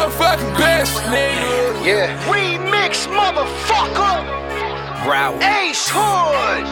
motherfucking best, nigga. Yeah. Remix, motherfucker. Brow. Ace Hood.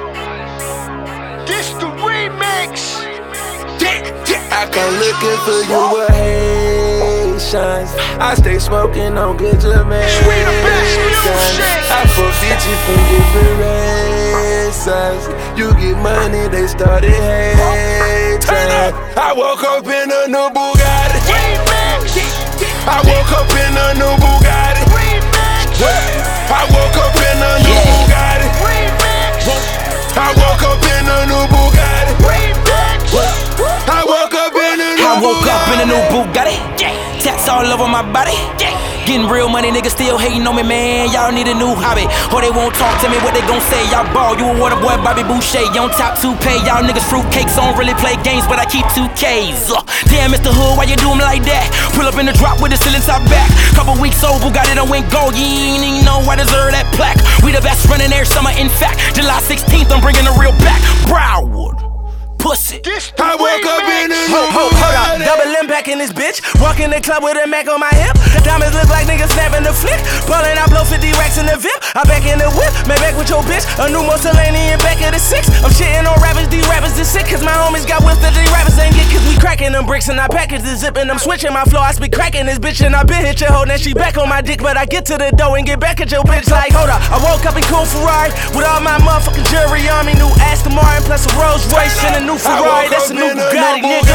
This the remix. I come looking for you with Haitians. I stay smoking on good Jamaicans. We the best music. I fuck bitches from different races. You get money, they started hating. I woke up in a new Bugatti. Remix. I woke up in a new Bugatti. Remix. I woke up in a new Bugatti. Remix. I woke up in a new Bugatti. Remix. I woke up in a new I woke up in a new Bugatti. Tats all over my body. Getting real money, niggas still hating on me, man. Y'all need a new hobby, or they won't talk to me. What they gon' say? Y'all ball, you a water boy, Bobby Boucher. You on top 2K. Y'all niggas fruitcakes, don't really play games, but I keep 2Ks. Damn, Mr. Hood, why you do 'em like that? Pull up in the drop with the ceiling top back. Couple weeks old, Bugatti done went gold. You ain't even know I deserve that plaque. We the best running there summer, in fact. July 16th, I'm bringing the real back. Broward. Pussy. I woke up in a new Hold up, double impact in this bitch. Walk in the club with a Mac on my hip. Diamonds look like niggas snapping the flick. Ballin', I blow 50 racks in the VIP. I back in the whip, man back with your bitch. A new Mussolini back of the 6. I'm shitting on rappers, these rappers is sick. Cause my homies got whips that these rappers ain't get. Cause we cracking them bricks and I package the zip. And I'm switching my flow, I speak cracking this bitch. And I been hit your hoe, now she back on my dick. But I get to the dough and get back at your bitch like, hold up. I woke up in cool Ferrari with all my motherfucking jewelry on me. New Aston Martin plus a Rolls Royce and a new Ferrari. That's a new Bugatti, nigga.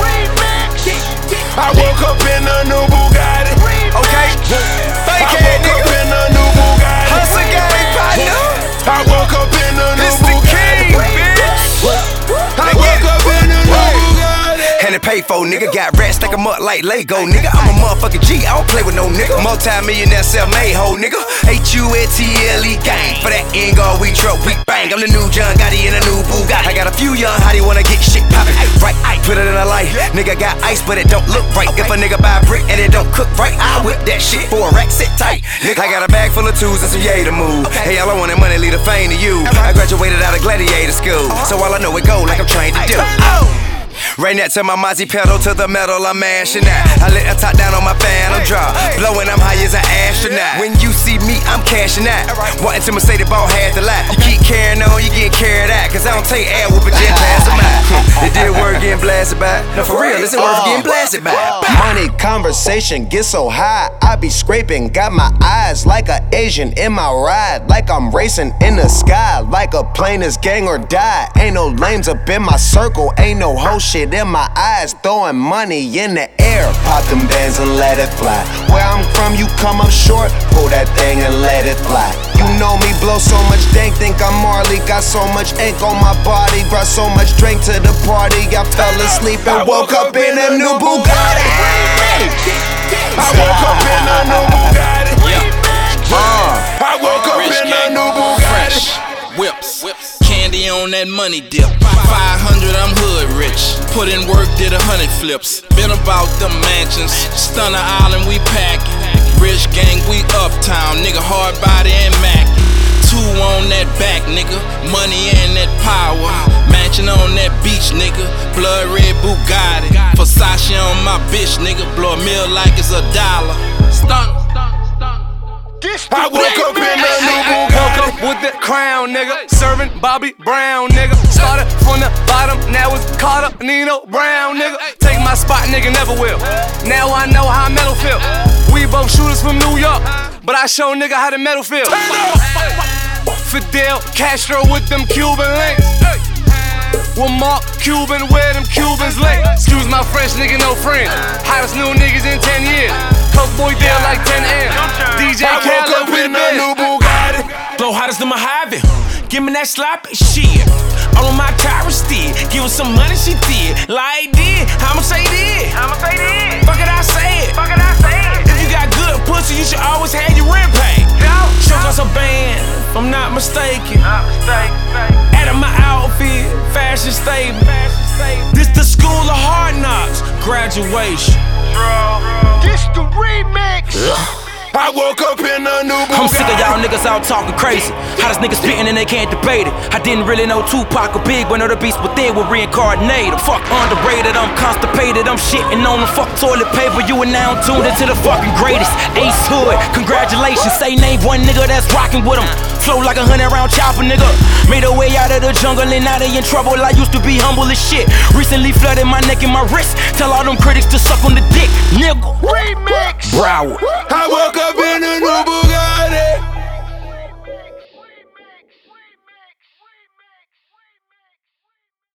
I woke up in a new Bugatti. Okay. Fake I ass woke up nigga. in a new Bugatti. Hustle gang partner. I woke up in a new This the king, Bugatti. bitch. I woke up in a new Bugatti. And the pay for nigga got rats, stack 'em up like Lego, nigga. I'm a motherfucking G, I don't play with no nigga. Multi-millionaire self-made hoe, nigga. H-U-L-T-L-E gang. For that end all we truck, we bang. I'm the new John Gotti in a new Bugatti. I got a few young hottie wanna get shit poppin'. Right, I put it in a light. Nigga got ice, but it don't look right. If a nigga buy a brick and it don't cook right, I whip that shit for a rack, sit tight. Nigga, I got a bag full of tools and some yay to move. Hey, all I want is money, leave the fame to you. I graduated out of gladiator school, so all I know it go like I'm trained to do. Right next to my Mozzie pedal to the metal, I'm mashing out. I let a top down on my phantom drop, blowing, I'm high as an astronaut. When you see me, I'm cashing out. Wanting to say the ball had to lie. You keep carrying on, you get carried out. Cause I don't take air whooping, just pass them out. It did work getting blasted by. No, for real, this ain't worth getting blasted by. Money conversation get so high, I be scraping. Got my eyes like a Asian in my ride, like I'm racing in the sky, like a plane is gang or die. Ain't no lames up in my circle, ain't no whole shit in my eyes. Throwing money in the air, pop them bands and let it fly. Where I'm from, you come up short, pull that thing and let it fly. You know me, blow so much dank, think I'm Marley. Got so much ink on my body, brought so much drink to the party. I fell asleep and woke up in a new Bugatti. I woke up in a new Bugatti. I woke up in a new Bugatti. Whips, candy on that money dip. 500, I'm hood rich. Put in work, did 100 flips. Been about them mansions. Stunner Island, we packin'. Rich gang, we uptown. Nigga, hard body and Mac. 2 on that back, nigga. Money and that power. Mansion on that beach, nigga. Blood red Bugatti. Versace on my bitch, nigga. Blow a meal like it's $1. Stunner. I woke up in a new Woke Bugatti. up with the crown, nigga. Serving Bobby Brown, nigga. Started from the bottom, now it's Carter, Nino Brown, nigga. Take my spot, nigga, never will. Now I know how metal feel. We both shooters from New York, but I show nigga how the metal feel. Fidel Castro with them Cuban links. With Mark Cuban, where them Cubans link. Excuse my French, nigga, no friends. Hottest new niggas in 10 years. Coke boy deal like 10 M's. DJ I woke Khaled up with in the a new Bugatti. Blow hottest than Mojave. Give me that sloppy shit. All on my tyrant steed. Give her some money, she did. Like did. I'ma say did. Fuck it, I say it. If you got good pussy, you should always have your rent paid. Show us a band, if I'm not mistaken. Out of my outfit, fashion stable. This the school of hard knocks, graduation. This the remix. I woke up in a new Bugatti. I'm sick of y'all niggas out talking crazy. Hottest niggas spitting and they can't debate it. I didn't really know Tupac or Big, but know the beast within were reincarnated. Fuck underrated, I'm constipated, I'm shitting on the fuck toilet paper. You are now tuned into the fucking greatest. Ace Hood, congratulations. Say name one nigga that's rocking with him. Flow like 100-round chopper, nigga. Made a way out of the jungle and now they in trouble. I used to be humble as shit. Recently flooded my neck and my wrist. Tell all them critics to suck on the dick, nigga. Remix. Broward. I woke up in a new Bugatti.